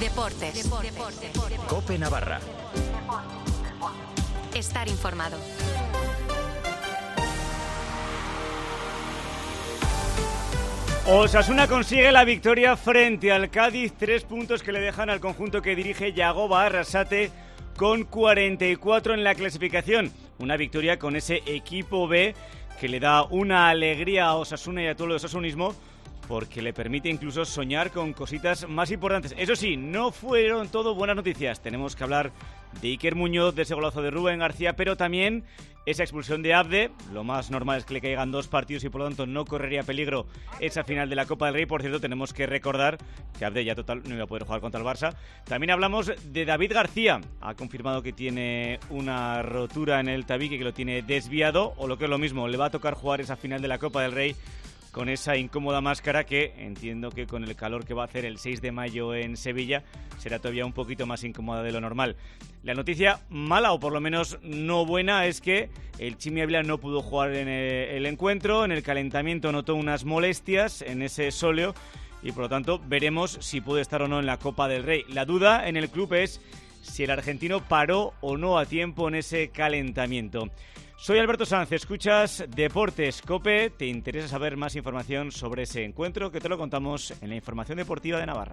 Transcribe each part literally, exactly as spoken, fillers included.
Deportes. Deportes. COPE Navarra. Estar informado. Osasuna consigue la victoria frente al Cádiz, tres puntos que le dejan al conjunto que dirige Yagoba Arrasate con cuarenta y cuatro en la clasificación. Una victoria con ese equipo B que le da una alegría a Osasuna y a todo el osasunismo, porque le permite incluso soñar con cositas más importantes. Eso sí, no fueron todo buenas noticias. Tenemos que hablar de Iker Muñoz, de ese golazo de Rubén García, pero también esa expulsión de Abde. Lo más normal es que le caigan dos partidos y por lo tanto no correría peligro esa final de la Copa del Rey. Por cierto, tenemos que recordar que Abde ya total no iba a poder jugar contra el Barça. También hablamos de David García. Ha confirmado que tiene una rotura en el tabique, que lo tiene desviado, o lo que es lo mismo, le va a tocar jugar esa final de la Copa del Rey con esa incómoda máscara que entiendo que con el calor que va a hacer el seis de mayo en Sevilla será todavía un poquito más incómoda de lo normal. La noticia mala, o por lo menos no buena, es que el Chimi Ávila no pudo jugar en el encuentro. En el calentamiento notó unas molestias en ese sóleo y por lo tanto veremos si puede estar o no en la Copa del Rey. La duda en el club es si el argentino paró o no a tiempo en ese calentamiento. Soy Alberto Sanz, escuchas Deportes COPE. ¿Te interesa saber más información sobre ese encuentro? Que te lo contamos en la información deportiva de Navarra.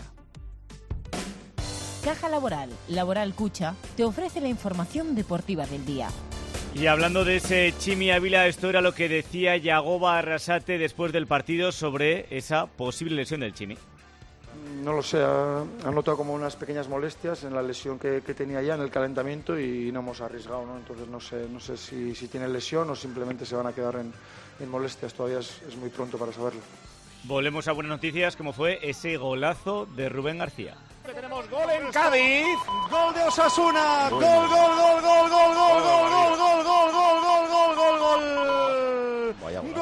Caja Laboral, Laboral Cucha, te ofrece la información deportiva del día. Y hablando de ese Chimi Ávila, esto era lo que decía Yagoba Arrasate después del partido sobre esa posible lesión del Chimi. No lo sé, ha, ha notado como unas pequeñas molestias en la lesión que, que tenía ya en el calentamiento y no hemos arriesgado, ¿no? Entonces no sé, no sé si, si tiene lesión o simplemente se van a quedar en, en molestias, todavía es, es muy pronto para saberlo. Volvemos a buenas noticias, como fue ese golazo de Rubén García. Tenemos gol en Cádiz, gol de Osasuna, gol, gol, gol, gol, gol, gol, gol, gol, gol, gol, gol, gol, gol, gol, gol, Vaya gol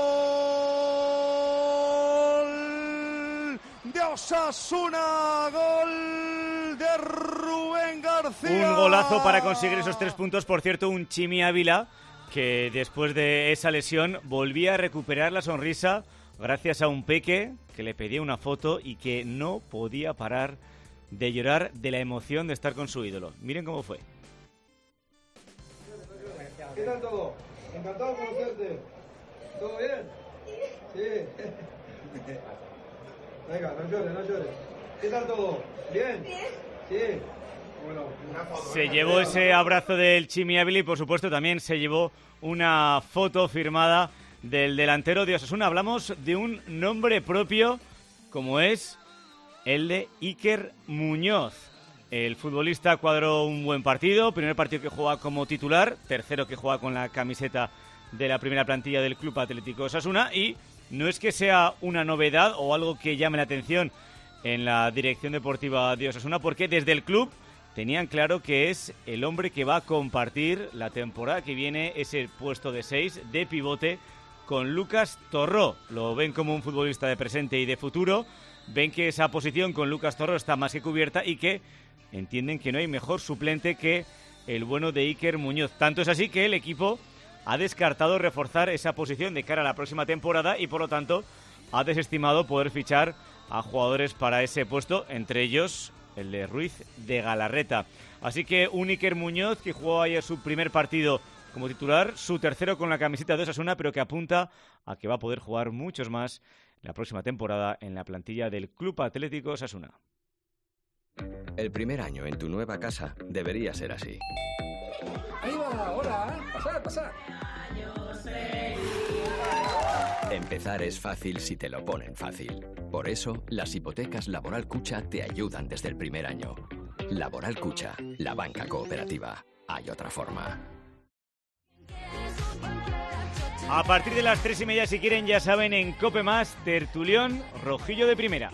de Osasuna, gol de Rubén García. Un golazo para conseguir esos tres puntos. Por cierto, un Chimi Ávila que después de esa lesión volvía a recuperar la sonrisa gracias a un peque que le pedía una foto y que no podía parar de llorar de la emoción de estar con su ídolo. Miren cómo fue. ¿Qué tal todo? Encantado de conocerte. ¿Todo bien? Sí. Venga, no llores, no llores. ¿Qué tal todo? ¿Bien? Sí. Bueno, una foto. Se llevó ese abrazo del Chimi Ávila y por supuesto también se llevó una foto firmada del delantero de Osasuna. Hablamos de un nombre propio como es el de Iker Muñoz. El futbolista cuadró un buen partido, primer partido que juega como titular, tercero que juega con la camiseta de la primera plantilla del Club Atlético Osasuna, y no es que sea una novedad o algo que llame la atención en la dirección deportiva de Osasuna, porque desde el club tenían claro que es el hombre que va a compartir la temporada que viene ese puesto de seis de pivote con Lucas Torró. Lo ven como un futbolista de presente y de futuro, ven que esa posición con Lucas Torró está más que cubierta y que entienden que no hay mejor suplente que el bueno de Iker Muñoz. Tanto es así que el equipo ha descartado reforzar esa posición de cara a la próxima temporada y por lo tanto ha desestimado poder fichar a jugadores para ese puesto, entre ellos el de Ruiz de Galarreta. Así que un Iker Muñoz que jugó ayer su primer partido como titular, su tercero con la camiseta de Osasuna, pero que apunta a que va a poder jugar muchos más la próxima temporada en la plantilla del Club Atlético Osasuna. El primer año en tu nueva casa debería ser así. Ahí va, hola, pasad, pasad. Empezar es fácil si te lo ponen fácil. Por eso, las hipotecas Laboral Cucha te ayudan desde el primer año. Laboral Cucha, la banca cooperativa. Hay otra forma. A partir de las tres y media, si quieren, ya saben, en COPE Más, tertulión Rojillo de Primera.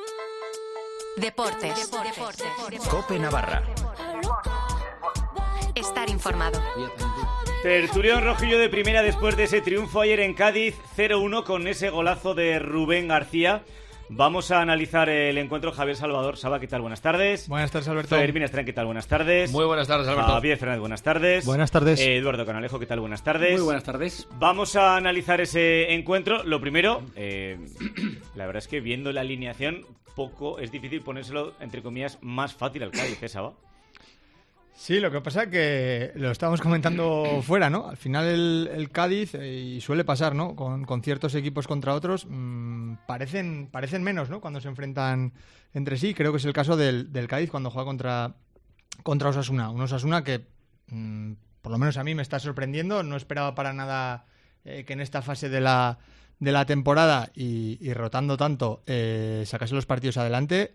Deportes. Deportes. COPE Navarra. estar informado. Tertulión rojillo de primera después de ese triunfo ayer en Cádiz, cero uno con ese golazo de Rubén García. Vamos a analizar el encuentro. Javier Salvador Saba, ¿qué tal? Buenas tardes. Buenas tardes, Alberto. Fermín Estrán, ¿qué tal? Buenas tardes. Muy buenas tardes, Alberto. Javier Fernández, buenas tardes. Buenas tardes. Eh, Eduardo Canalejo, ¿qué tal? Buenas tardes. Muy buenas tardes. Vamos a analizar ese encuentro. Lo primero, eh, la verdad es que viendo la alineación, poco es difícil ponérselo, entre comillas, más fácil al Cádiz, ¿eh, Saba? Sí, lo que pasa es que lo estábamos comentando fuera, ¿no? Al final el, el Cádiz, eh, y suele pasar, ¿no? Con, con ciertos equipos contra otros, mmm, parecen, parecen menos, ¿no? Cuando se enfrentan entre sí. Creo que es el caso del, del Cádiz cuando juega contra, contra Osasuna. Un Osasuna que, mmm, por lo menos a mí, me está sorprendiendo. No esperaba para nada eh, que en esta fase de la, de la temporada y, y rotando tanto eh, sacase los partidos adelante.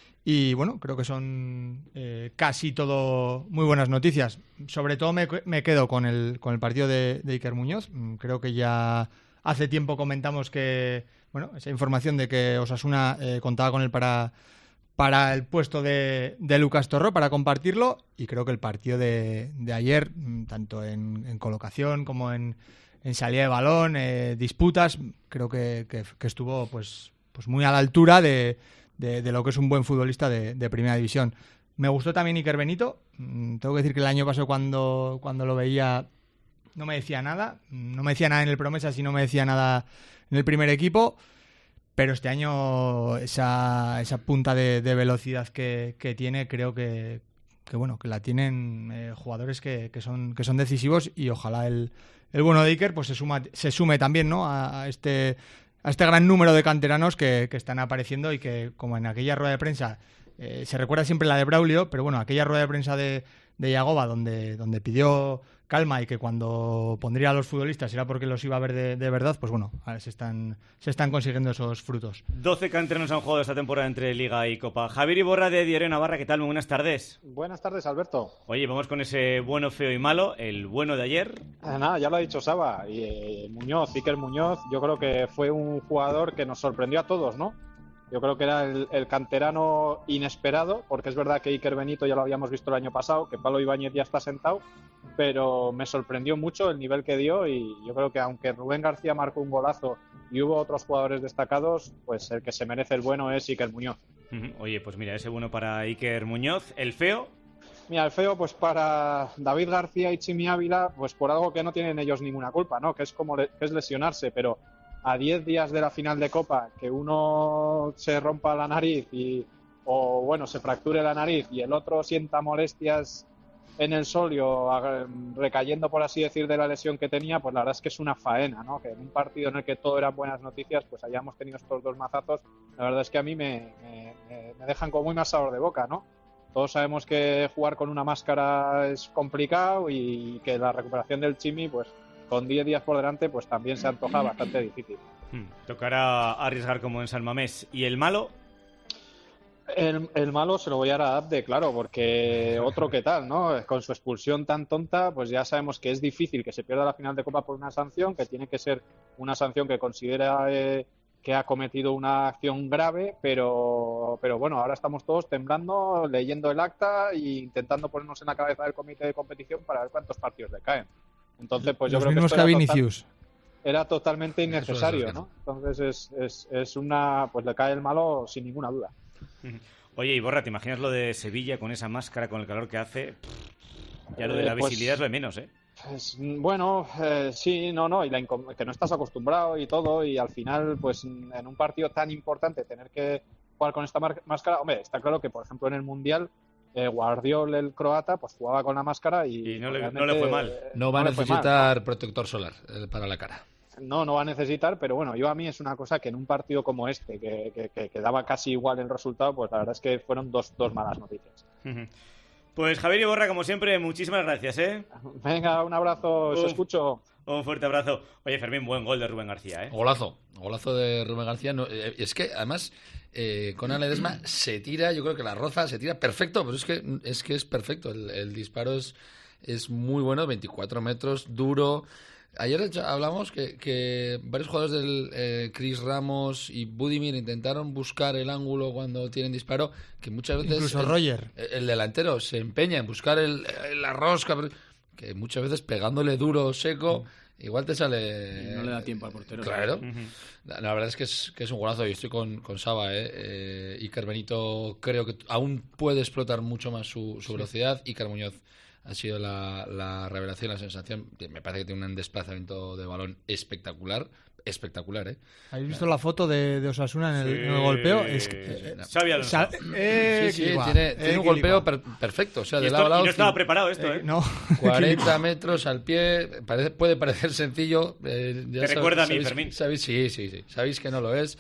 Y bueno, creo que son eh, casi todo muy buenas noticias. Sobre todo me, me quedo con el, con el partido de, de Iker Muñoz. Creo que ya hace tiempo comentamos que, bueno, esa información de que Osasuna eh, contaba con él para, para el puesto de, de Lucas Torró, para compartirlo. Y creo que el partido de, de ayer, tanto en, en colocación como en, en salida de balón, eh, disputas, creo que, que, que estuvo pues, pues muy a la altura de... De, de lo que es un buen futbolista de, de primera división. Me gustó también Iker Benito. Mm, tengo que decir que el año pasado cuando, cuando lo veía no me decía nada. No me decía nada en el Promesas y no me decía nada en el primer equipo. Pero este año esa, esa punta de, de velocidad que, que tiene, creo que, que bueno que la tienen eh, jugadores que, que, son, que son decisivos, y ojalá el, el bueno de Iker pues se, suma, se sume también, ¿no? a, a este... a este gran número de canteranos que, que están apareciendo y que, como en aquella rueda de prensa, eh, se recuerda siempre la de Braulio, pero bueno, aquella rueda de prensa de, de Yagoba donde, donde pidió calma y que cuando pondría a los futbolistas era porque los iba a ver de, de verdad, pues bueno, ahora se están, se están consiguiendo esos frutos. doce canteranos han jugado esta temporada entre Liga y Copa. Javier Iborra de Diario Navarra, ¿qué tal? Muy buenas tardes. Buenas tardes, Alberto. Oye, vamos con ese bueno, feo y malo, el bueno de ayer. Eh, nada, ya lo ha dicho Saba, y eh, Muñoz, Iker Muñoz, yo creo que fue un jugador que nos sorprendió a todos, ¿no? Yo creo que era el, el canterano inesperado, porque es verdad que Iker Benito ya lo habíamos visto el año pasado, que Pablo Ibáñez ya está sentado, pero me sorprendió mucho el nivel que dio, y yo creo que aunque Rubén García marcó un golazo y hubo otros jugadores destacados, pues el que se merece el bueno es Iker Muñoz. Oye, pues mira, ese bueno para Iker Muñoz. ¿El feo? Mira, el feo, pues para David García y Chimi Ávila, pues por algo que no tienen ellos ninguna culpa, ¿no? Que es como le, que es lesionarse, pero a diez días de la final de Copa, que uno se rompa la nariz y, o bueno, se fracture la nariz y el otro sienta molestias en el sóleo, recayendo, por así decir, de la lesión que tenía, pues la verdad es que es una faena, ¿no? Que en un partido en el que todo eran buenas noticias, pues hayamos tenido estos dos mazazos, la verdad es que a mí me, me, me dejan como muy mal sabor de boca, ¿no? Todos sabemos que jugar con una máscara es complicado y que la recuperación del Chimi, pues con diez días por delante, pues también se antoja bastante difícil. Hmm, tocará arriesgar como en San Mamés. ¿Y el malo? El, el malo se lo voy a dar a Abde, claro, porque otro que tal, ¿no? Con su expulsión tan tonta, pues ya sabemos que es difícil que se pierda la final de Copa por una sanción, que tiene que ser una sanción que considera eh, que ha cometido una acción grave, pero, pero bueno, ahora estamos todos temblando, leyendo el acta e intentando ponernos en la cabeza del comité de competición para ver cuántos partidos le caen. Entonces, pues yo Los creo que, mismos esto que era, Vinicius. total, era totalmente innecesario, ¿no? Entonces es, es, es una, pues le cae el malo sin ninguna duda. Oye, Iborra, ¿te imaginas lo de Sevilla con esa máscara, con el calor que hace? Ya lo de la eh, pues, visibilidad es lo de menos, ¿eh? Pues, bueno, eh, sí, no, no, y la que no estás acostumbrado y todo, y al final, pues en un partido tan importante tener que jugar con esta máscara, hombre, está claro que, por ejemplo, en el Mundial, Eh, Guardiol, el croata, pues jugaba con la máscara y, y no, le, no le fue mal. No va no a necesitar mal, ¿no? protector solar eh, para la cara. No, no va a necesitar, pero bueno, yo a mí es una cosa que en un partido como este, que, que, que, que daba casi igual el resultado, pues la verdad es que fueron dos, dos malas noticias. Pues Javier Iborra, como siempre, muchísimas gracias, ¿eh? Venga, un abrazo, os escucho. Un fuerte abrazo. Oye, Fermín, buen gol de Rubén García, ¿eh? Golazo, golazo de Rubén García. No, eh, es que, además, eh, Conan Ledesma se tira, yo creo que la roza se tira perfecto, pero es que es, que es perfecto. El, el disparo es, es muy bueno, veinticuatro metros, duro. Ayer hablamos que, que varios jugadores del eh, Chris Ramos y Budimir intentaron buscar el ángulo cuando tienen disparo, que muchas veces incluso el, Roger el delantero se empeña en buscar el, el, la rosca, que muchas veces pegándole duro, seco, igual te sale... Y no le da tiempo al portero. Claro. Uh-huh. La, la verdad es que es, que es un golazo. Yo estoy con, con Saba, ¿eh? eh Iker Benito creo que aún puede explotar mucho más su, su velocidad. Sí. Iker Muñoz ha sido la, la revelación, la sensación. Me parece que tiene un desplazamiento de balón espectacular. Espectacular, ¿eh? ¿Habéis visto la foto de, de Osasuna en el, sí. en el golpeo? Es que, eh, Sabía sa eh, sí, sí, tiene, tiene un golpeo per perfecto. O sea, de esto, lado a lado. Y no estaba preparado esto, ¿eh? eh no. cuarenta metros al pie. Parece, puede parecer sencillo. Eh, ya Te sabéis, recuerda a mí, sabéis, Fermín. Sabéis, sí, sí, sí. Sabéis que no lo es.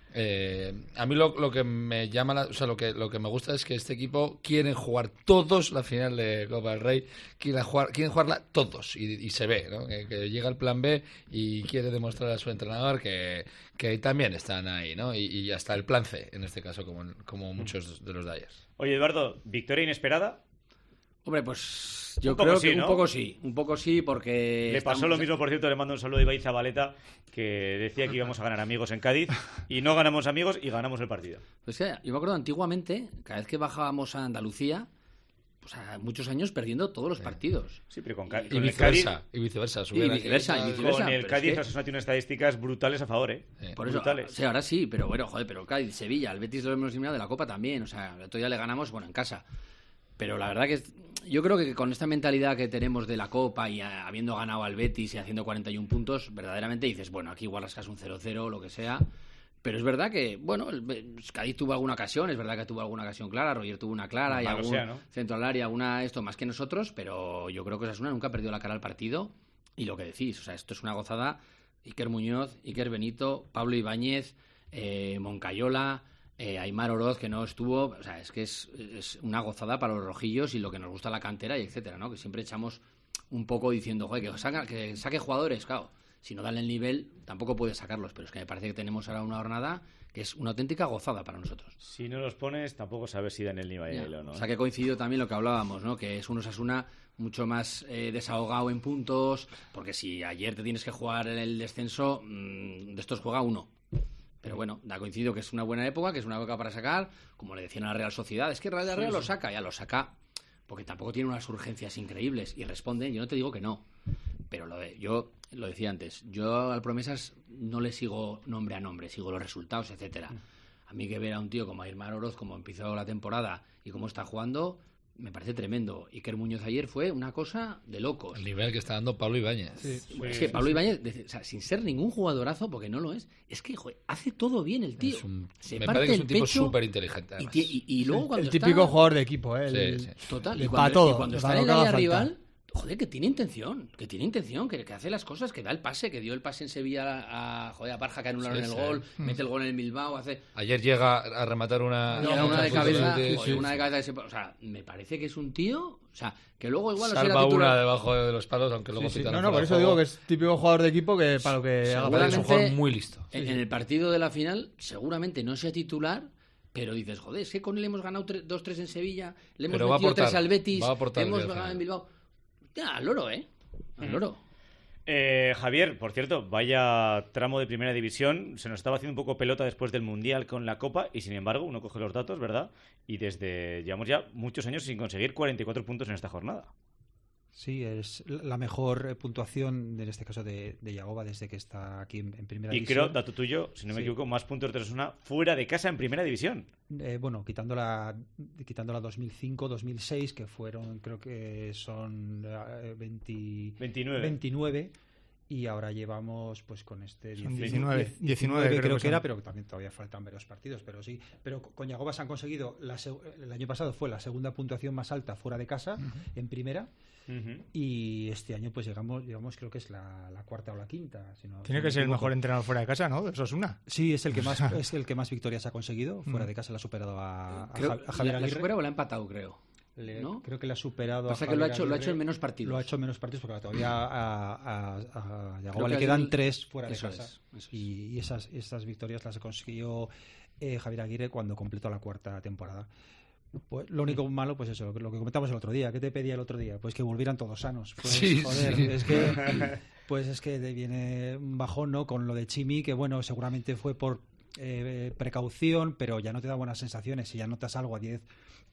Eh, a mí lo, lo que me llama, la, o sea, lo que, lo que me gusta es que este equipo quieren jugar todos la final de Copa del Rey, quieren, jugar, quieren jugarla todos y, y se ve, ¿no? Que, que llega el plan B y quiere demostrar a su entrenador que, que también están ahí, ¿no? Y, y hasta el plan C, en este caso, como, como muchos de los de ayer. Oye, Eduardo, ¿victoria inesperada? Hombre, pues yo un creo sí, que ¿no? un poco sí, un poco sí, porque... Le pasó lo mismo, por cierto, le mando un saludo a Ibai Zabaleta, que decía que íbamos a ganar amigos en Cádiz, y no ganamos amigos y ganamos el partido. Pues que yo me acuerdo antiguamente, cada vez que bajábamos a Andalucía, pues a muchos años perdiendo todos los partidos. Sí, pero con, Cádiz, y, viceversa, y viceversa, y viceversa, y viceversa. Con el Cádiz, Osasuna tiene unas estadísticas brutales a favor, ¿eh? Sí. Por eso, brutales. O sea, ahora sí, pero bueno, joder, pero Cádiz, Sevilla, el Betis lo hemos eliminado de la Copa también, o sea, el otro día le ganamos, bueno, en casa. Pero la verdad que yo creo que con esta mentalidad que tenemos de la Copa y a, habiendo ganado al Betis y haciendo cuarenta y un puntos, verdaderamente dices, bueno, aquí igual rascas un cero cero, lo que sea. Pero es verdad que, bueno, el Cádiz tuvo alguna ocasión, es verdad que tuvo alguna ocasión clara, Roger tuvo una clara, no, y algún sea, ¿no? centro al área, alguna esto más que nosotros, pero yo creo que Osasuna nunca ha perdido la cara al partido. Y lo que decís, o sea, esto es una gozada. Iker Muñoz, Iker Benito, Pablo Ibáñez, eh, Moncayola... Eh, Aimar Oroz, que no estuvo, o sea, es que es, es una gozada para los rojillos y lo que nos gusta la cantera y etcétera, ¿no? Que siempre echamos un poco diciendo, joder, que, saca, que saque jugadores, claro, si no dan el nivel tampoco puedes sacarlos, pero es que me parece que tenemos ahora una jornada que es una auténtica gozada para nosotros. Si no los pones, tampoco sabes si dan el nivel o no. O sea, que coincidió también lo que hablábamos, ¿no? Que es un Osasuna mucho más eh, desahogado en puntos, porque si ayer te tienes que jugar en el descenso, mmm, de estos juega uno. Pero bueno, da coincidido que es una buena época, que es una época para sacar, como le decían a la Real Sociedad, es que Real Real sí, lo saca, ya lo saca, porque tampoco tiene unas urgencias increíbles y responden, yo no te digo que no, pero lo de, yo lo decía antes, yo al Promesas no le sigo nombre a nombre, sigo los resultados, etcétera. A mí que ver a un tío como Aimar Oroz, como empezó la temporada y cómo está jugando, me parece tremendo. Iker Muñoz ayer fue una cosa de locos. El nivel que está dando Pablo Ibáñez. Sí, sí, es que Pablo sí, Ibáñez, o sea, sin ser ningún jugadorazo, porque no lo es, es que joder, hace todo bien el tío. Un, se me parte parece que es un tipo súper inteligente. Y, y, y luego cuando el típico está... jugador de equipo, ¿eh? El, sí, sí. Total. Y cuando, para todo. Y cuando está en el área rival, joder, que tiene intención, que tiene intención, que, que hace las cosas, que da el pase, que dio el pase en Sevilla a, joder, a Barja, que anularon sí, el sí. gol, mm. mete el gol en el Bilbao, hace... Ayer llega a rematar una... No, una, una de cabeza, de, sí, una sí. de cabeza, de ese, o sea, me parece que es un tío, o sea, que luego igual... Salva no titular... una debajo de los palos, aunque luego... Sí, sí. No, no, por eso digo que es típico jugador de equipo que para lo que... Seguramente es un jugador muy listo. En, en el partido de la final, seguramente no sea titular... Pero dices, joder, es que con él hemos ganado dos tres en Sevilla, le hemos Pero metido aportar, tres al Betis, hemos ganado en Bilbao... Ya, al loro, ¿eh? Al loro. Eh, Javier, por cierto, vaya tramo de primera división. Se nos estaba haciendo un poco pelota después del Mundial con la Copa y, sin embargo, uno coge los datos, ¿verdad? Y desde llevamos ya muchos años sin conseguir cuarenta y cuatro puntos en esta jornada. Sí, es la mejor puntuación, en este caso, de, de Yagoba desde que está aquí en, en primera y división. Y creo, dato tuyo, si no me sí. equivoco, más puntos de Osasuna fuera de casa en primera división. Eh, bueno, quitando la, quitando la dos mil cinco dos mil seis, que fueron, creo que son eh, veinte, veintinueve. veintinueve. Y ahora llevamos, pues con este diecinueve, diecinueve creo, creo que, que era, pero también todavía faltan varios partidos, pero sí. Pero con Yagoba se han conseguido, la, el año pasado fue la segunda puntuación más alta fuera de casa, uh-huh. en primera, uh-huh. y este año pues llegamos, llegamos creo que es la, la cuarta o la quinta. Si no, Tiene si que no ser el mejor entrenador fuera de casa, ¿no? Eso es una. Sí, es el que más es el que más victorias ha conseguido, fuera de casa la ha superado a, creo, a Javier Aguirre. ¿La supera o la ha empatado, creo? Le, ¿no? Creo que le ha superado. Pasa a que lo ha hecho, lo ha hecho en menos partidos. Lo ha hecho en menos partidos porque todavía a, a, a, a Yagoba le quedan el... tres fuera eso de casa. Es, eso y, y esas, esas victorias las consiguió eh, Javier Aguirre cuando completó la cuarta temporada. Pues, lo único malo, pues eso, lo que comentamos el otro día. ¿Qué te pedía el otro día? Pues que volvieran todos sanos. Pues, sí, joder, sí. es que, pues es que viene un bajón, ¿no? Con lo de Chimi, que bueno, seguramente fue por eh, precaución, pero ya no te da buenas sensaciones. Si ya notas algo a diez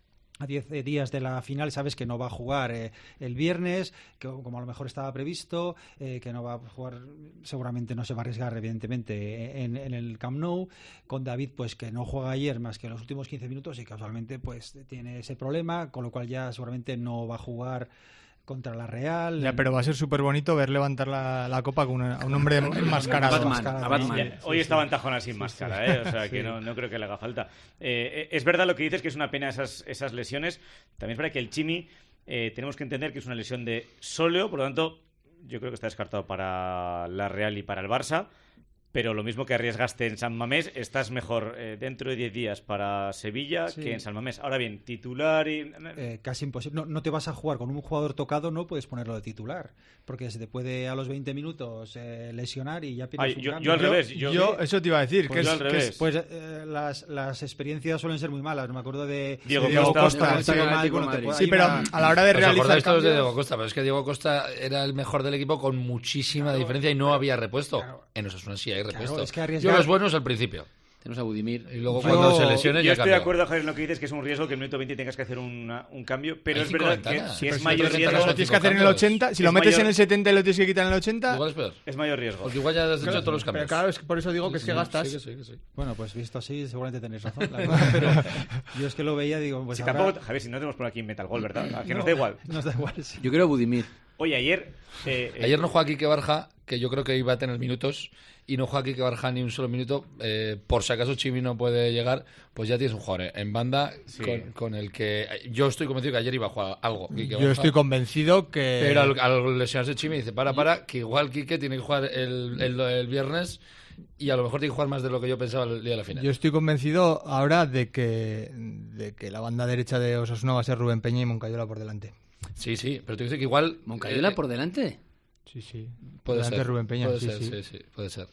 a diez días de la final, sabes que no va a jugar eh, el viernes, que como a lo mejor estaba previsto, eh, que no va a jugar, seguramente no se va a arriesgar, evidentemente, en, en el Camp Nou. Con David, pues que no juega ayer más que los últimos quince minutos y casualmente pues tiene ese problema, con lo cual ya seguramente no va a jugar contra la Real. Ya, pero va a ser súper bonito ver levantar la, la copa con una, a un hombre enmascarado. Batman, a Batman. Ya, hoy sí, estaban sí. tajonas sin Sí, máscara, sí. ¿eh? O sea, Sí. que no, no creo que le haga falta. Eh, es verdad lo que dices, que es una pena esas, esas lesiones. También es verdad que el Chimi, eh, tenemos que entender que es una lesión de sóleo, por lo tanto, yo creo que está descartado para la Real y para el Barça. Pero lo mismo que arriesgaste en San Mamés, estás mejor eh, dentro de diez días para Sevilla Sí. que en San Mamés. Ahora bien, titular y... Eh, casi imposible. No, no te vas a jugar con un jugador tocado, no puedes ponerlo de titular, porque se te puede a los veinte minutos eh, lesionar y ya pierdes Ay, un yo- cambio. yo al revés, yo- Yo, eso te iba a decir, Pues, que, yo es, al que revés. es- Pues eh, las, las experiencias suelen ser muy malas. Me acuerdo de Diego de Costa, Costa, Costa, que estaba sí, mal, Atlético bueno, de te Madrid. puede- Sí, hay pero una- a la hora de ¿Os realizar acordáis todos de cambios- Diego Costa? Pero es que Diego Costa era el mejor del equipo con muchísima diferencia y no había repuesto. claro. En Osasuna sí hay repuesto. Claro, es que Yo arriesgar- los buenos al principio. Tenemos a Budimir. Y luego Yo- cuando se lesione Yo ya estoy de cambia. acuerdo, Javier, en lo que dices, que es un riesgo que en el minuto veinte tengas que hacer una- un cambio, pero Hay es cinco verdad que, ventanas. que Sí, pero es si mayor no te riesgo. ventanas lo tienes que hacer en el ochenta, si lo Es metes en mayor- el setenta y lo tienes que quitar en el ochenta... Igual es peor. Es mayor riesgo. Porque igual ya has hecho Claro, todos los pero cambios. claro, es que por eso digo que es que Sí, gastas. sí, sí, sí, sí. Bueno, pues visto así, seguramente tenéis razón. la verdad, pero yo es que lo veía y digo, pues Si ahora- tampoco, Javier, si no tenemos por aquí Metal Gol, ¿verdad? ¿A que No, nos da igual? Nos da igual, sí. Yo quiero a Budimir. Oye, ayer... eh, eh, Ayer no juega Quique Barja, que yo creo que iba a tener minutos, y no juega Quique Barja ni un solo minuto. Eh, por si acaso Chimi no puede llegar, pues ya tienes un jugador en banda Sí. con, con el que yo estoy convencido que ayer iba a jugar algo. Quique Yo Barja. estoy convencido que... Pero al, al lesionarse Chimi dice, para, para, que igual Quique tiene que jugar el, el, el viernes y a lo mejor tiene que jugar más de lo que yo pensaba el día de la final. Yo estoy convencido ahora de que, de que la banda derecha de Osasuna va a ser Rubén Peña y Moncayola por delante. Sí, sí, pero te dice que igual... Moncayola eh, por delante. Sí, sí. Puede delante ser. de Rubén Peña, puede sí, ser, sí. sí, sí, puede ser.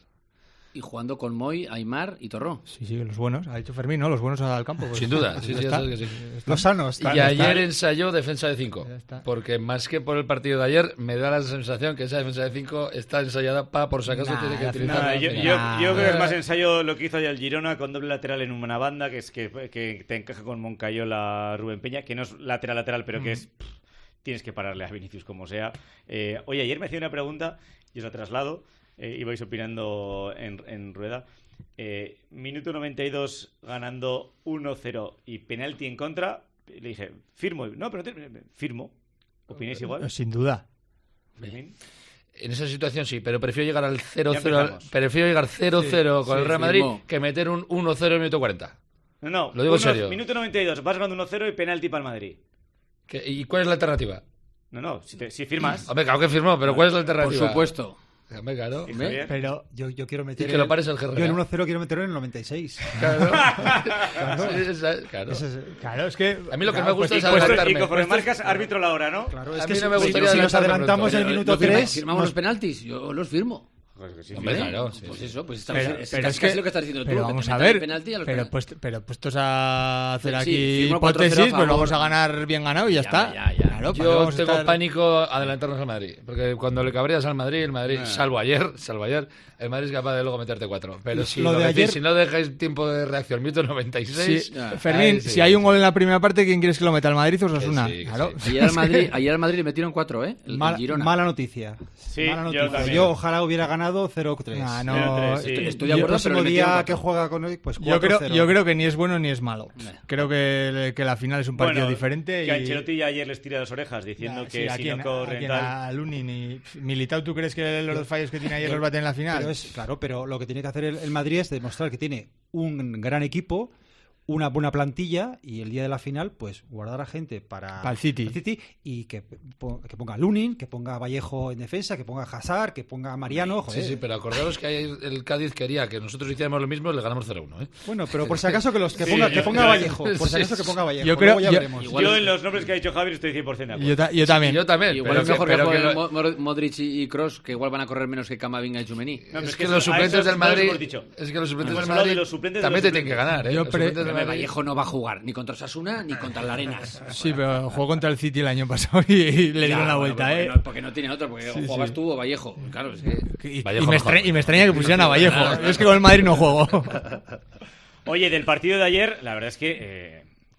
Y jugando con Moy, Aymar y Torró. Sí, sí, los buenos. Ha dicho Fermín, ¿no? Los buenos al campo. Pues, Sin duda, pues sí, ya sí, ya está. sabes que sí. Los sanos. Y tal, ayer tal. ensayó defensa de cinco, Ya está. porque más que por el partido de ayer, me da la sensación que esa defensa de cinco está ensayada para, por si acaso, Nah, tiene que al utilizar. Nada, al yo, final. yo- Nah. yo creo que es más ensayo lo que hizo ayer el Girona con doble lateral en una banda, que es que, que te encaja con Moncayola, Rubén Peña, que no es lateral lateral, pero que es pff, tienes que pararle a Vinicius como sea. Eh, oye, ayer me hacía una pregunta y os la traslado, eh, ibais opinando en, en rueda. Eh, minuto noventa y dos ganando uno cero y penalti en contra. Le dije, firmo. No, pero te- firmo. ¿Opináis igual? Sin duda. Fermín. En esa situación sí, pero prefiero llegar al cero Ya cero, empezamos. prefiero llegar cero cero con sí, el Real Madrid firmó. que meter un uno cero en minuto cuarenta. No, no. Lo digo en uno- serio. Minuto noventa y dos, vas ganando uno cero y penalti para el Madrid. ¿Qué- ¿Y cuál es la alternativa? No, no, si, te- si firmas. Hombre, claro que firmó, pero ¿cuál es la Por alternativa? supuesto. Hombre, claro. ¿Y Javier? Pero yo, yo quiero meter. Y que lo pares el G R A. Yo el uno cero quiero meterlo en el noventa y seis. Claro. Claro. Sí, esa- claro. Ese es- Claro, es que... A mí lo que claro, me gusta pues, es Y, puesto- adelantarme. y conforme Puesto- marcas, árbitro la hora, ¿no? Claro, es A que mí no si, me si- gustaría si nos adelantarme adelantamos pronto. en el Pero, minuto ¿lo firma- tres. ¿Firmamos los penaltis? Yo los firmo. Sí, Hombre, sí. claro, sí, Pues sí. eso, pues está, Pero, es pero casi, es que, casi lo que estás diciendo tú. pero que te vamos a metan el ver, penalti y a los pero, penaltis. pues, pero puestos a hacer Sí, aquí firmo cuatro cero a hipótesis, pues favor. vamos a ganar bien ganado y ya, Ya, está. ya, ya. Claro, ¿para qué Yo vamos a tengo estar- pánico adelantarnos al Madrid, porque cuando le cabreas al Madrid, el Madrid, Ah. salvo ayer, salvo ayer, el Madrid es capaz de luego meterte cuatro. Pero si, Lo lo de decís, ayer- si no dejáis tiempo de reacción, minuto noventa y seis... Sí, Ya. Fermín, Ahí sí. si hay un gol en la primera parte, ¿quién quieres que lo meta? ¿El Madrid o Osasuna? Que sí, que Claro. sí. Ayer al Madrid, ayer al Madrid le metieron cuatro, ¿eh? El, el Mala, Girona. mala noticia. Sí, Mala yo noticia. también. Yo ojalá hubiera ganado cero tres. Nah, no, Cero tres, sí. Estoy, estoy Y de el acuerdo, pero próximo le día metieron que cuatro. juega con hoy, pues Yo cuatro creo, cero. yo creo que ni es bueno ni es malo. Nah. Creo que, que la final es un partido Bueno, diferente. Que y... Ancelotti ya ayer les tira las orejas diciendo Ya, que sí, ¿a si quién? no ¿A corren quién? tal. A Lunin y Militao, ¿tú crees que los fallos que tiene ayer los va a tener en la final? Pero es, claro, pero lo que tiene que hacer el, el Madrid es demostrar que tiene un gran equipo, una buena plantilla y el día de la final, pues guardar a gente para, Para el City. para el City y que, po- que ponga a Lunin, que ponga a Vallejo en defensa, que ponga a Hazard, que ponga a Mariano. Joder. Sí, sí, pero acordaros que ayer el Cádiz quería que nosotros hiciéramos lo mismo, le ganamos cero uno, ¿eh? Bueno, pero por si acaso que los que Sí, ponga, yo- que ponga yo- a Vallejo, por si sí, acaso que ponga a Vallejo. yo creo- Luego ya yo- veremos. Igual- Yo en los nombres que ha dicho Javier estoy cien por ciento de acuerdo. Yo, ta- yo también. Yo también, Igual pero es que- mejor pero que que jueguen lo- Mo- Modric y Kroos, que igual van a correr menos que Camavinga y Tchouaméni. No, es es que, que los a suplentes esos del no los Madrid, hemos dicho. es que los suplentes Hemos del hablado de Madrid los suplentes de también los te tienen que suplentes. ganar, ¿eh? Yo Los pre- suplentes del Hombre, Madrid- Vallejo no va a jugar ni contra Osasuna ni contra el Arenas. Sí, pero jugó contra el City el año pasado y, y le Ya, dieron la bueno, vuelta, porque ¿eh? No, porque no tiene otro, porque Sí, jugabas sí. tú o Vallejo. Claro, es que... Y, y Vallejo me mejor. extra- y me extraña que pusieran a Vallejo. Yo es que con el Madrid no juego. Oye, del partido de ayer, la verdad es que, eh,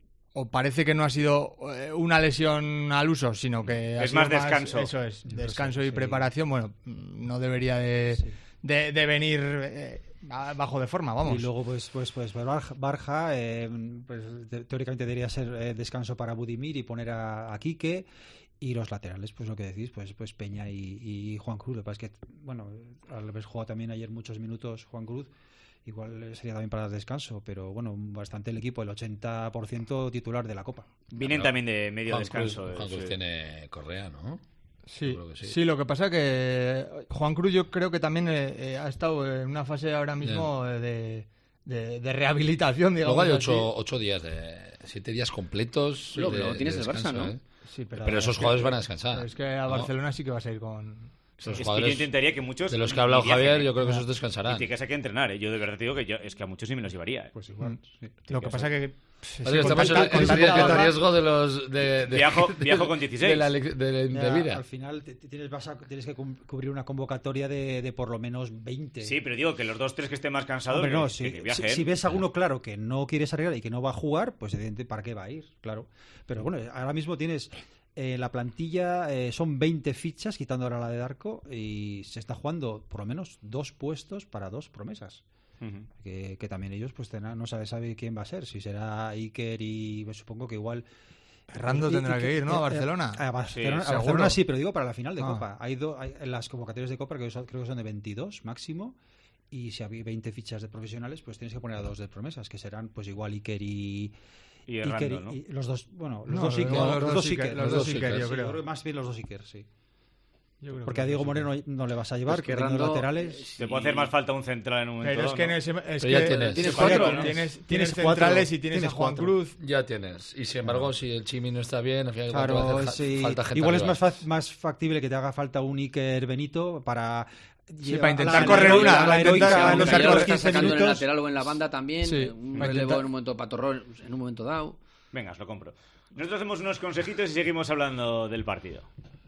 o parece que no ha sido una lesión al uso, sino que ha es sido más descanso. Eso es, descanso y preparación. Bueno, no debería de, de, de venir eh, bajo de forma, vamos. Y luego, pues, pues, pues Barja, Barja eh, pues, te, teóricamente debería ser eh, descanso para Budimir y poner a, a Quique. Y los laterales, pues lo que decís, pues, pues Peña y, y Juan Cruz. Lo que pasa es que, bueno, al haber jugado también ayer muchos minutos Juan Cruz, igual sería también para el descanso, pero bueno, bastante el equipo, el ochenta por ciento titular de la Copa. Vienen Claro. también de medio Juan descanso. Cruz, Juan Cruz sí. tiene Correa, ¿no? Sí, que sí. sí, lo que pasa que Juan Cruz yo creo que también eh, eh, ha estado en una fase ahora mismo eh, de, de, de rehabilitación, digamos. Luego hay así. ocho, ocho días, de siete días completos. Luego, de, luego tienes de el Barça, descanso, ¿no? ¿eh? Sí, pero, pero esos es que- jugadores van a descansar. pero es que a ¿no? Barcelona sí que vas a ir con... Esos Es que jugadores, yo intentaría que muchos de los que ha hablado ni viajen, Javier, ¿eh? yo creo que esos descansarán. Y tiene que entrenar, ¿eh? Yo de verdad te digo que yo, es que a muchos sí me los llevaría. ¿eh? Pues igual. Sí. Lo que pasa que... pff, Oye, sí, con estamos en, tanta- en- con en tanta- riesgo de los... De, de- Viajo- de- viajo con dieciséis. De la, de, de Ya, vida. al final te- te tienes, vas a- tienes que cum- cubrir una convocatoria de, de por lo menos veinte. Sí, pero digo que los dos, tres que estén más cansados, Hombre, no, que, si, que- que si- viajen. si ves a alguno claro que no quiere salir y que no va a jugar, pues evidentemente, ¿para qué va a ir? Claro. Pero bueno, ahora mismo tienes eh, la plantilla, eh, son veinte fichas, quitando ahora la de Darko, y se está jugando por lo menos dos puestos para dos promesas. Ujú. Que, que también ellos pues tendrán, no sabe, sabe quién va a ser, si será Iker y pues, supongo que igual... Rando y- tendrá y- que ir, ¿no? A eh, Barcelona. A Barcelona, Sí, a Barcelona seguro. sí, pero digo para la final de Ah. Copa. Hay do- hay, en las convocatorias de Copa, que son- creo que son de veintidós máximo, y si hay veinte fichas de profesionales, pues tienes que poner a dos de promesas, que serán pues igual Iker y... Y Iker Rando, y- ¿no? y los dos, bueno, los No, dos Iker, no, los, los dos Iker, Iker, los dos Iker, yo sí, creo. más bien los dos Iker, sí. Yo creo Porque que a Diego sí. Moreno no le vas a llevar, Pues que que teniendo Rando- laterales... Te puede hacer más falta un central en un momento Pero es dado, que en ¿no? ese... Es Pero que ya tienes. Tienes Joder, cuatro, ¿no? Tienes, Tienes tienes cuatro. centrales y tienes, Tienes a Juan cuatro. Cruz. Ya tienes. Y sin embargo, si el Chimi no está bien, al final Claro, va a hacer sí. falta gente Igual es arriba. más, fa- más factible que te haga falta un Iker Benito para... Sí, para intentar a la- correr a la- una, a para la heroica, intentar- a los intentar últimos correr. Está quince sacando en el minutos. lateral o en la banda también, Sí, un para relevo intentar- en un momento para Torrón, en un momento dado. Venga, os lo compro. Nosotros hacemos unos consejitos y seguimos hablando del partido.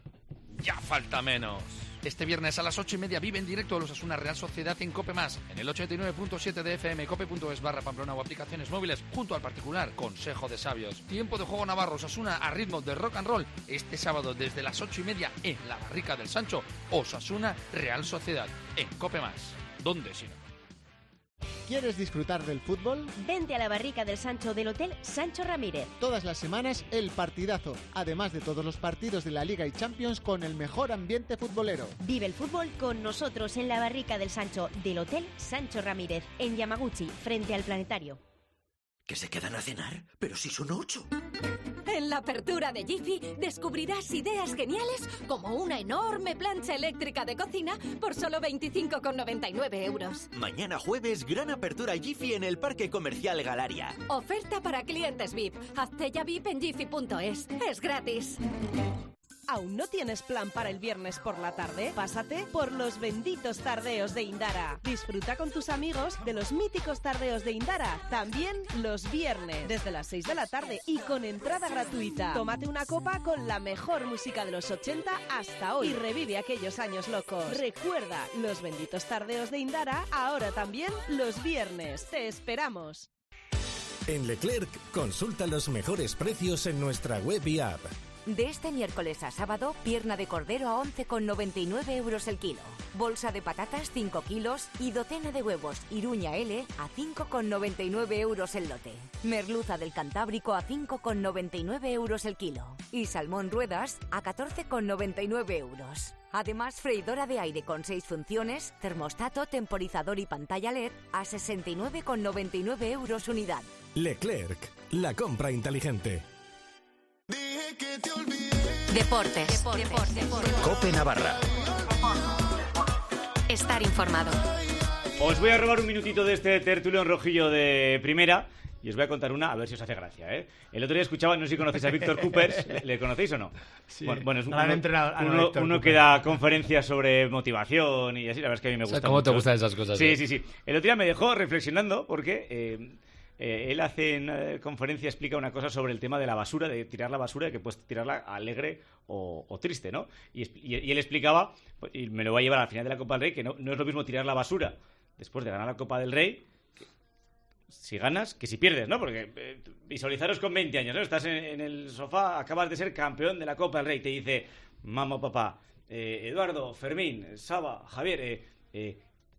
Ya falta menos. Este viernes a las ocho y media vive en directo los Osasuna Real Sociedad en Cope Más, en el ochenta y nueve punto siete de F M, cope.es barra Pamplona o aplicaciones móviles, junto al particular Consejo de Sabios. Tiempo de juego Navarro Osasuna a ritmo de rock and roll, este sábado desde las ocho y media en la Barrica del Sancho, Osasuna Real Sociedad en Cope Más. ¿Dónde si no? ¿Quieres disfrutar del fútbol? Vente a la Barrica del Sancho del Hotel Sancho Ramírez. Todas las semanas el partidazo, además de todos los partidos de la Liga y Champions con el mejor ambiente futbolero. Vive el fútbol con nosotros en la Barrica del Sancho del Hotel Sancho Ramírez, en Yamaguchi, frente al Planetario. ¿Que se quedan a cenar? Pero si son ocho. En la apertura de Jiffy descubrirás ideas geniales como una enorme plancha eléctrica de cocina por solo veinticinco con noventa y nueve euros. Mañana jueves, gran apertura Jiffy en el Parque Comercial Galaria. Oferta para clientes V I P. Hazte ya V I P en jiffy punto es. Es gratis. ¿Aún no tienes plan para el viernes por la tarde? Pásate por los benditos tardeos de Indara. Disfruta con tus amigos de los míticos tardeos de Indara, también los viernes, desde las seis de la tarde y con entrada gratuita. Tómate una copa con la mejor música de los ochenta hasta hoy y revive aquellos años locos. Recuerda, los benditos tardeos de Indara, ahora también los viernes. ¡Te esperamos! En Leclerc, consulta los mejores precios en nuestra web y app. De este miércoles a sábado, pierna de cordero a once con noventa y nueve euros el kilo. Bolsa de patatas cinco kilos y docena de huevos Iruña L a cinco con noventa y nueve euros el lote. Merluza del Cantábrico a cinco con noventa y nueve euros el kilo. Y salmón ruedas a catorce con noventa y nueve euros. Además, freidora de aire con seis funciones, termostato, temporizador y pantalla L E D a sesenta y nueve con noventa y nueve euros unidad. Leclerc, la compra inteligente. Deportes. Deportes. Cope Navarra. Estar informado. Os voy a robar un minutito de este tertulión rojillo de primera y os voy a contar una, a ver si os hace gracia, ¿eh? El otro día escuchaba, no sé si conocéis a Víctor Coopers, ¿le, le conocéis o no? Sí, bueno, bueno, es gran uno, entrenador. Ah, no, uno, Víctor uno Coopers. que da conferencias sobre motivación y así, la verdad es que a mí me O sea, gusta ¿cómo te mucho. gustan esas cosas, Sí, eh? sí, sí. El otro día me dejó reflexionando porque... Eh, Eh, él hace en una conferencia, explica una cosa sobre el tema de la basura, de tirar la basura, de que puedes tirarla alegre o, o triste, ¿no? Y, y, y él explicaba, y me lo va a llevar al final de la Copa del Rey, que no, no es lo mismo tirar la basura después de ganar la Copa del Rey, que, si ganas, que si pierdes, ¿no? Porque eh, visualizaros con veinte años, ¿no? Estás en, en el sofá, acabas de ser campeón de la Copa del Rey, te dice, mamá, papá, eh, Eduardo, Fermín, Saba, Javier, eh, eh,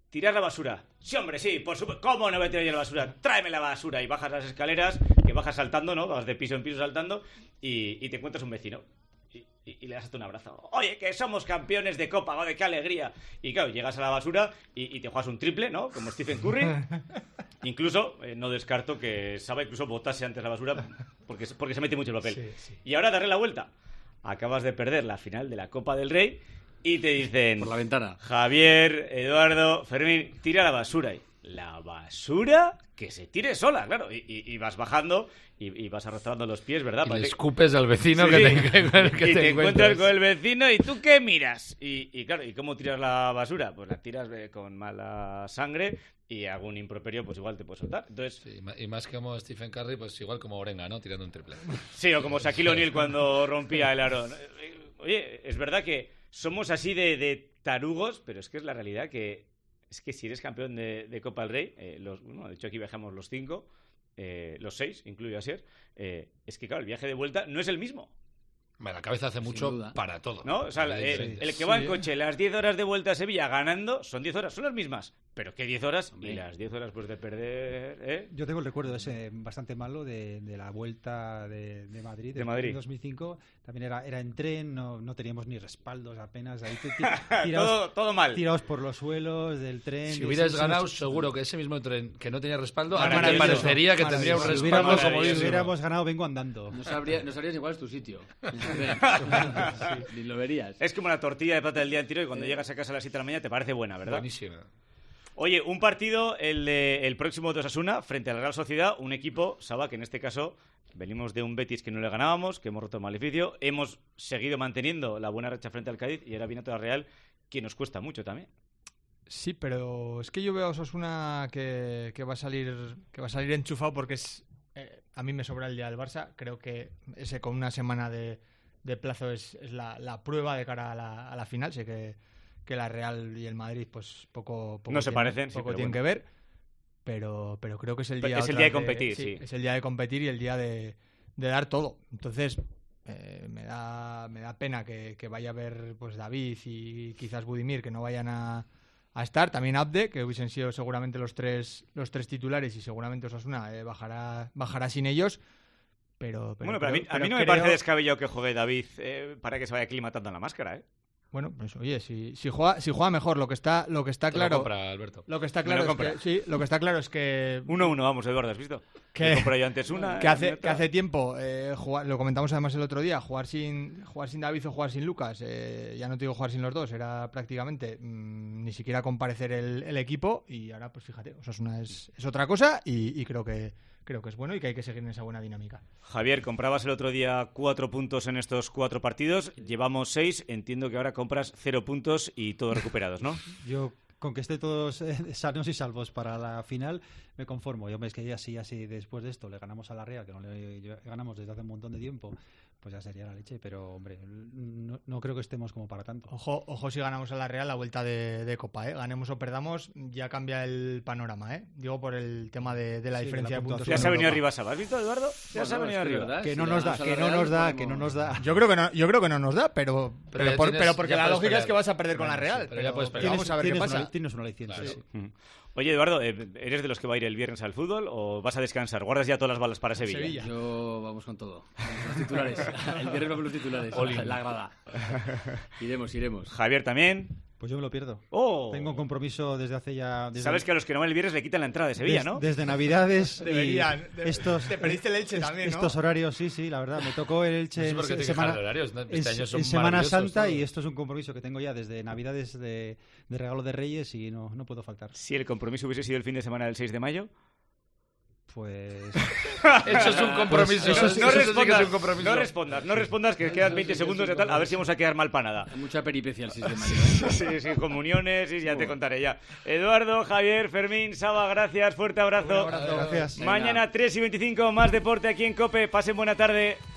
tirar la basura. Sí, hombre, sí, por supuesto. ¿Cómo no voy a tirar yo la basura? Tráeme la basura. Y bajas las escaleras, que bajas saltando, ¿no? Vas de piso en piso saltando y, y te encuentras un vecino. Y, y, y le das hasta un abrazo. Oye, que somos campeones de Copa, ¡oh, de qué alegría! Y claro, llegas a la basura y, y te juegas un triple, ¿no? Como Stephen Curry. Incluso, eh, no descarto que Saba incluso botase antes la basura porque, porque se mete mucho el papel. Sí, sí. Y ahora darle la vuelta. Acabas de perder la final de la Copa del Rey y te dicen... Por la ventana. Javier, Eduardo, Fermín, tira la basura. Y, ¿la basura? Que se tire sola, claro. Y, y, y vas bajando y, y vas arrastrando los pies, ¿verdad? Y Para le que... escupes al vecino sí, que, te, que, que y te, te encuentras encuentras con el vecino y ¿tú qué miras? Y, y claro, ¿y cómo tiras la basura? Pues la tiras eh, con mala sangre y algún improperio pues igual te puede soltar. Entonces... Sí, y más que como Stephen Curry, pues igual como Orenga, ¿no? Tirando un triple. Sí, o como Shaquille O'Neal cuando rompía el aro. Oye, es verdad que somos así de, de tarugos, pero es que es la realidad que es que si eres campeón de, de Copa del Rey, eh, los, bueno, de hecho aquí viajamos los cinco, eh, los seis, incluyo a Asier, eh, es que claro, el viaje de vuelta no es el mismo. Bueno, la cabeza hace mucho para todo. ¿No? O sea, el, el que va en coche las diez horas de vuelta a Sevilla ganando son diez horas, son las mismas. Pero ¿qué diez horas? Hombre. Y las diez horas pues de perder... ¿eh? Yo tengo el recuerdo ese bastante malo de, de la vuelta de, de Madrid. De Madrid. En dos mil cinco también era, era en tren, no, no teníamos ni respaldos apenas. Ahí te, tirados, todo, todo mal. Tirados por los suelos del tren. Si hubieras sí, ganado, sí, seguro que ese mismo tren que no tenía respaldo, a mí me parecería que tendría un respaldo. Si hubiéramos, como si hubiéramos ganado, vengo andando. No, sabría, no sabrías igual es tu sitio. Ni lo verías. Es como la tortilla de pata del día anterior y cuando llegas a casa a las siete de la mañana te parece buena, ¿verdad? Buenísima. Oye, un partido, el de el próximo de Osasuna, frente a la Real Sociedad, un equipo, Saba, que en este caso venimos de un Betis que no le ganábamos, que hemos roto el maleficio, hemos seguido manteniendo la buena racha frente al Cádiz y ahora viene otra Real que nos cuesta mucho también. Sí, pero es que yo veo a Osasuna que, que va a salir que va a salir enchufado porque es eh, a mí me sobra el día del Barça, creo que ese con una semana de, de plazo es, es la, la prueba de cara a la, a la final, sé que que la Real y el Madrid pues poco, poco no se tienen, parecen, poco sí, tienen bueno. que ver, pero pero creo que es el día es el día de competir, de, sí, sí, es el día de competir y el día de, de dar todo. Entonces eh, me da me da pena que, que vaya a ver pues David y quizás Budimir que no vayan a, a estar, también Abde, que hubiesen sido seguramente los tres los tres titulares y seguramente Osasuna eh, bajará bajará sin ellos. Pero, pero bueno, pero, pero a mí, a mí no creo... me parece descabellado que juegue David eh, para que se vaya aclimatando en la máscara, ¿eh? Bueno, pues oye, si, si juega si juega mejor, lo que está lo que está Te claro. Lo compra, Alberto. Lo que está claro lo es que sí, lo que está claro es que uno uno, vamos, Eduardo, ¿has visto? Que compré yo antes una. Que hace que hace tiempo eh, jugar, lo comentamos además el otro día, jugar sin jugar sin David o jugar sin Lucas, eh, ya no te digo jugar sin los dos, era prácticamente mmm, ni siquiera comparecer el, el equipo y ahora pues fíjate, Osasuna es es otra cosa y, y creo que Creo que es bueno y que hay que seguir en esa buena dinámica. Javier, comprabas el otro día cuatro puntos en estos cuatro partidos. Llevamos seis. Entiendo que ahora compras cero puntos y todos recuperados, ¿no? Yo, con que estén todos eh, sanos y salvos para la final, me conformo. Yo me es que así, así después de esto le ganamos a la Real, que no le ganamos desde hace un montón de tiempo, pues ya sería la leche. Pero, hombre, no, no creo que estemos como para tanto. Ojo, ojo si ganamos a la Real la vuelta de, de Copa, ¿eh? Ganemos o perdamos, ya cambia el panorama, ¿eh? Digo por el tema de, de la sí, diferencia de, de puntos. Ya se ha venido arriba, Saba. ¿Has visto, Eduardo? Ya bueno, se ha venido es que arriba. Verdad, que si no nos da, que no nos da, que no nos da. Yo creo que no, yo creo que no nos da, pero pero, pero, por, tienes, pero porque la lógica pelear. es que vas a perder con bueno, la Real. sí, pero, pero ya puedes pero vamos a ver qué pasa. Una, tienes una aliciente. Claro. Sí. Mm. Oye, Eduardo, ¿eres de los que va a ir el viernes al fútbol o vas a descansar? ¿Guardas ya todas las balas para Sevilla? Sevilla. Yo vamos con todo. Con los titulares. El viernes vamos con los titulares. Olin. La grada. Iremos, iremos. Javier también. Pues yo me lo pierdo. Oh. Tengo un compromiso desde hace ya... Desde Sabes que a los que no van el viernes le quitan la entrada de Sevilla, des, ¿no? Desde Navidades. Deberían. Y estos, te perdiste el Elche también, ¿no? Estos horarios, sí, sí, la verdad. Me tocó el Elche no sé en, en semana, horarios, ¿no? Este en, año son en Semana Santa todos. Y esto es un compromiso que tengo ya desde Navidades de, de regalo de Reyes y no, no puedo faltar. Si el compromiso hubiese sido el fin de semana del seis de mayo... Pues... Eso es un compromiso. Pues, eso, eso, no, eso respondas, sí que es un compromiso. no respondas, no respondas, que quedan veinte segundos de tal, a ver si vamos a quedar mal para nada. Hay mucha peripecia el seis de mayo. Sí, sí, comuniones, y ya te contaré ya. Eduardo, Javier, Fermín, Saba, gracias, fuerte abrazo. Un abrazo. Gracias. Mañana tres y veinticinco, más deporte aquí en COPE. Pasen buena tarde.